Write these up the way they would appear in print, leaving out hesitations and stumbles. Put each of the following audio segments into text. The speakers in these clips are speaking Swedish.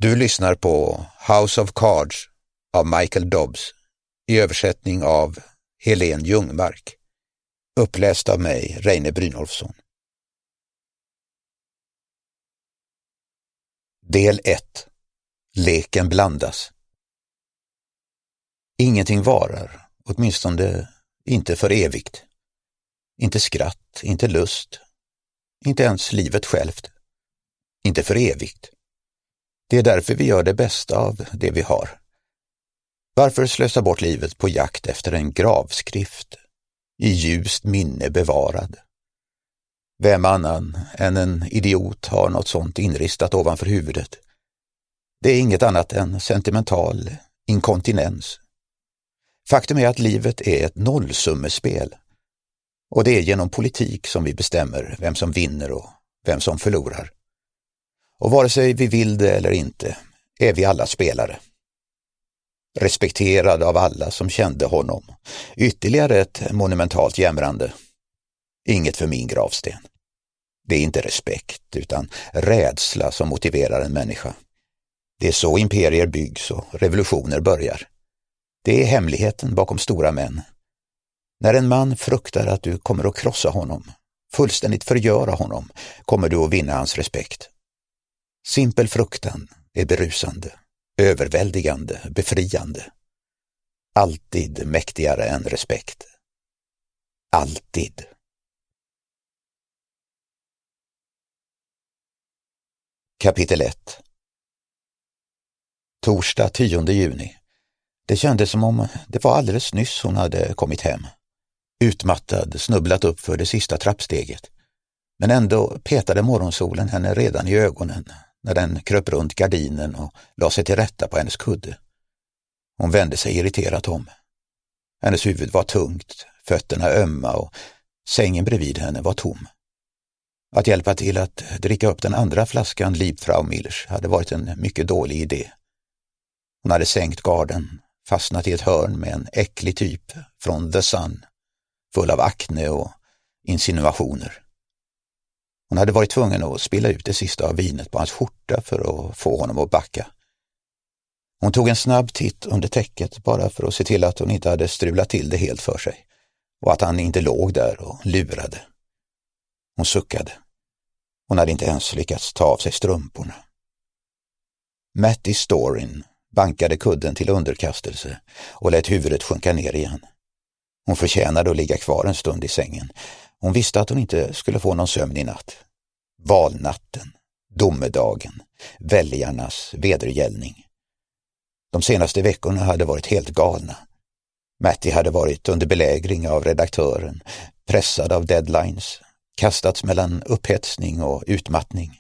Du lyssnar på House of Cards av Michael Dobbs i översättning av Helene Ljungmark. Uppläst av mig, Reine Brynolfsson. Del 1. Leken blandas. Ingenting varar, åtminstone inte för evigt. Inte skratt, inte lust, inte ens livet självt. Inte för evigt. Det är därför vi gör det bästa av det vi har. Varför slösa bort livet på jakt efter en gravskrift, i ljust minne bevarad? Vem annan än en idiot har något sånt inristat ovanför huvudet? Det är inget annat än sentimental inkontinens. Faktum är att livet är ett nollsummespel. Och det är genom politik som vi bestämmer vem som vinner och vem som förlorar. Och vare sig vi vill det eller inte är vi alla spelare. Respekterad av alla som kände honom. Ytterligare ett monumentalt jämrande. Inget för min gravsten. Det är inte respekt utan rädsla som motiverar en människa. Det är så imperier byggs och revolutioner börjar. Det är hemligheten bakom stora män. När en man fruktar att du kommer att krossa honom, fullständigt förgöra honom, kommer du att vinna hans respekt. Simpel fruktan är berusande, överväldigande, befriande. Alltid mäktigare än respekt. Alltid. Kapitel 1. Torsdag 10 juni. Det kändes som om det var alldeles nyss hon hade kommit hem. Utmattad, snubblat upp för det sista trappsteget. Men ändå petade morgonsolen henne redan i ögonen när den kröp runt gardinen och la sig till rätta på hennes kudde. Hon vände sig irriterat om. Hennes huvud var tungt, fötterna ömma och sängen bredvid henne var tom. Att hjälpa till att dricka upp den andra flaskan Liebfrau Millers hade varit en mycket dålig idé. Hon hade sänkt garden, fastnat i ett hörn med en äcklig typ från The Sun, full av akne och insinuationer. Hon hade varit tvungen att spilla ut det sista av vinet på hans skjorta för att få honom att backa. Hon tog en snabb titt under täcket bara för att se till att hon inte hade strulat till det helt för sig och att han inte låg där och lurade. Hon suckade. Hon hade inte ens lyckats ta av sig strumporna. Matty Storin bankade kudden till underkastelse och lät huvudet sjunka ner igen. Hon förtjänade att ligga kvar en stund i sängen. Hon visste att hon inte skulle få någon sömn i natt. Valnatten, domedagen, väljarnas vedergällning. De senaste veckorna hade varit helt galna. Matty hade varit under belägring av redaktören, pressad av deadlines, kastats mellan upphetsning och utmattning.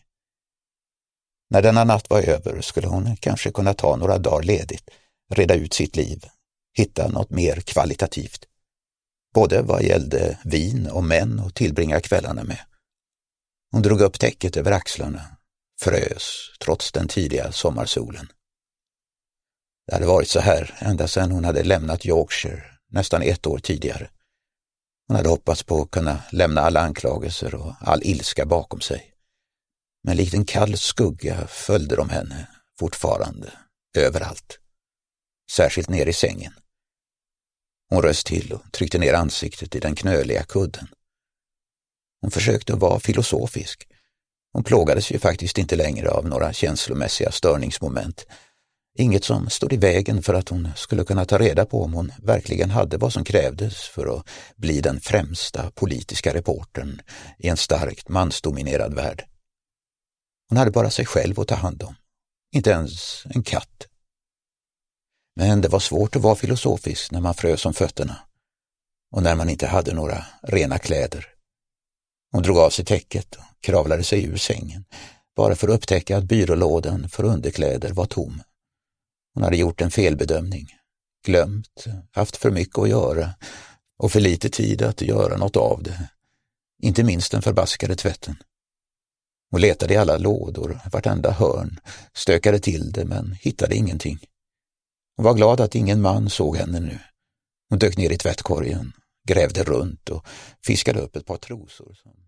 När denna natt var över skulle hon kanske kunna ta några dagar ledigt, reda ut sitt liv, hitta något mer kvalitativt. Både vad gällde vin och män att tillbringa kvällarna med. Hon drog upp täcket över axlarna, frös trots den tidiga sommarsolen. Det hade varit så här ända sedan hon hade lämnat Yorkshire nästan 1 år tidigare. Hon hade hoppats på att kunna lämna alla anklagelser och all ilska bakom sig. Men likt en kall skugga följde de henne fortfarande, överallt. Särskilt ner i sängen. Hon röst till och tryckte ner ansiktet i den knöliga kudden. Hon försökte vara filosofisk. Hon plågades ju faktiskt inte längre av några känslomässiga störningsmoment. Inget som stod i vägen för att hon skulle kunna ta reda på om hon verkligen hade vad som krävdes för att bli den främsta politiska reportern i en starkt mansdominerad värld. Hon hade bara sig själv att ta hand om. Inte ens en katt. Men det var svårt att vara filosofisk när man frös om fötterna och när man inte hade några rena kläder. Hon drog av sig täcket och kravlade sig ur sängen bara för att upptäcka att byrålådan för underkläder var tom. Hon hade gjort en felbedömning, glömt, haft för mycket att göra och för lite tid att göra något av det. Inte minst den förbaskade tvätten. Hon letade i alla lådor, vartenda hörn, stökade till det men hittade ingenting. Hon var glad att ingen man såg henne nu. Hon dök ner i tvättkorgen, grävde runt och fiskade upp ett par trosor som